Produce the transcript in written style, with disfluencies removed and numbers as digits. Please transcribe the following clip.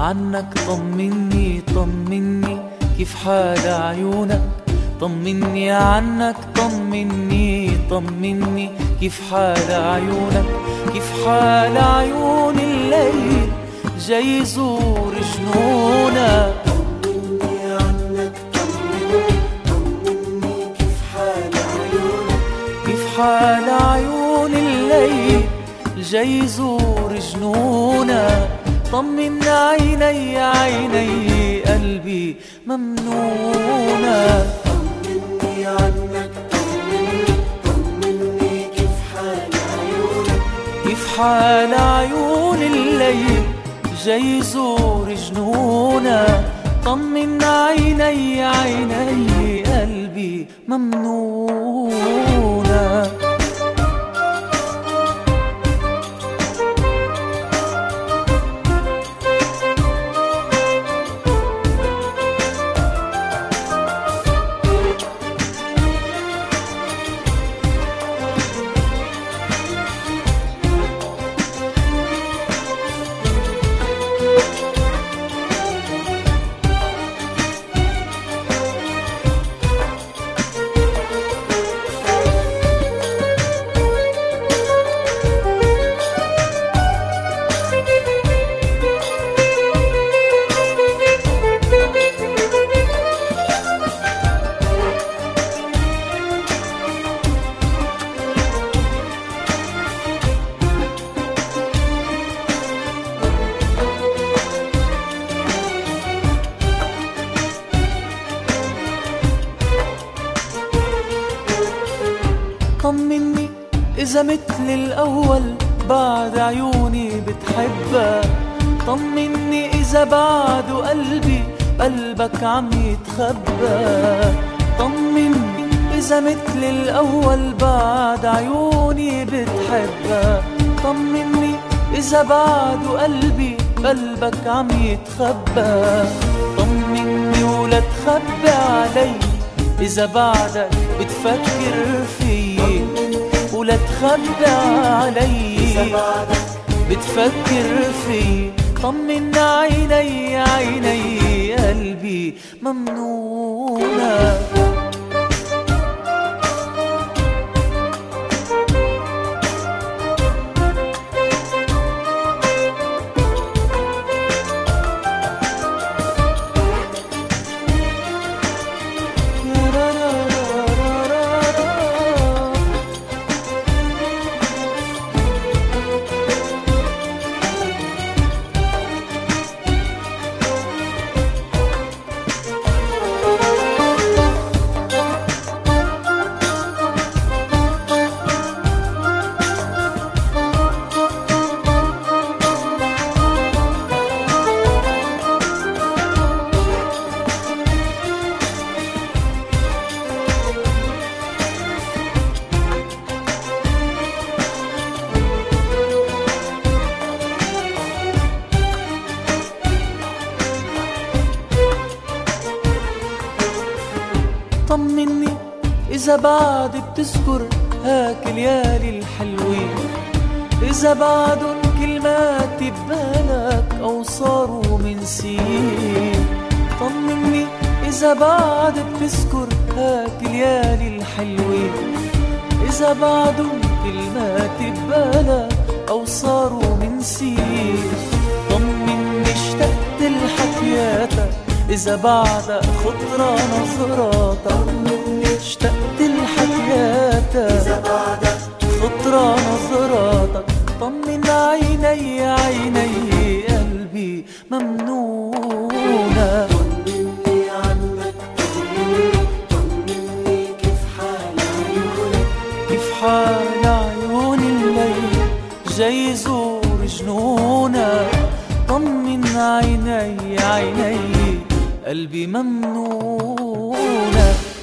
عنك طمني طمني كيف حال عيونك، طمني عنك طمني طمني كيف حال عيونك، كيف حال عيون الليل جاي يزور جنونك. طمني عنك طمني طمني كيف حال عيونك، كيف حال عيون الليل جاي يزور جنونك. طمن عيني عيني قلبي ممنونة. طمني عنك طمني طمني كيف حال عيونك، كيف حال عيون الليل جاي يزور جنونك. طمن عيني عيني قلبي ممنونة. طمني إذا مثل الأول بعد عيوني بتحبك، طمني إذا بعد قلبي قلبك عم يتخبى. طمني إذا مثل الأول بعد عيوني بتحبك، طمني إذا بعد قلبي قلبك عم يتخبى. طمني ولا تخبي علي إذا بعدك بتفكر فيي، ولا تخبي علي إذا بعدك بتفكر فيي. طمن عيني عيني قلبي ممنونة. طمني إذا بعد بتذكر هاك الليالي الحلوين، إذا بعدن كلمات ببالك أو صاروا من سنين. طمني إذا بعد بتذكر هاك الليالي الحلوين، إذا بعدن كلمات ببالك أو صاروا من سنين. طمني اشتقت لحكياتك إذا بعدك خطرة نظراتك. اشتقت لحكياتك إذا بعدك خطرة نظراتك. طمن عيني عيني قلبي ممنونة. طمني عنك طمني طمني كيف حال عيونك، كيف حال عيون الليل جاي يزور جنونك. طمن عيني عيني قلبي ممنونة.